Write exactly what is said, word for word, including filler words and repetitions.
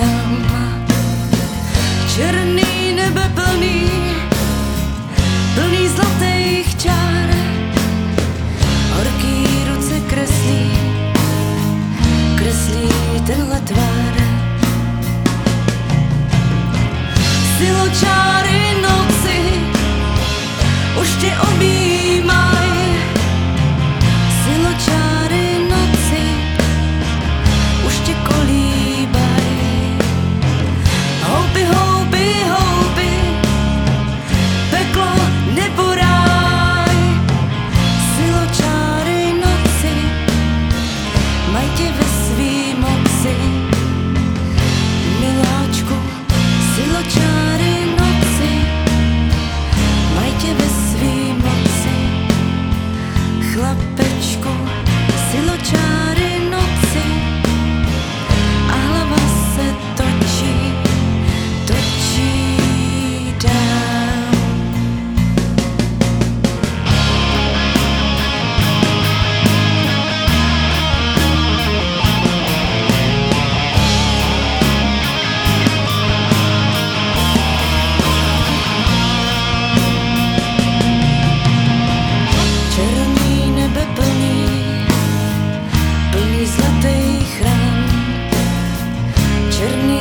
tam. Černý nebe plný, plný zlatých čár, horký ruce kreslí, kreslí tenhle tvár. Siločáry noci už tě objímaj, siločáry noci už tě kolíbaj. Houby, houby, houby, peklo nebo ráj, siločáry noci maj tě ve svý moci. Miláčku, siločáry noci maj tě ve svý moci. Chlapečku, siločáry noci a hlava se točí, točí dál. Černý nebe plný, plný zlatých rán, černý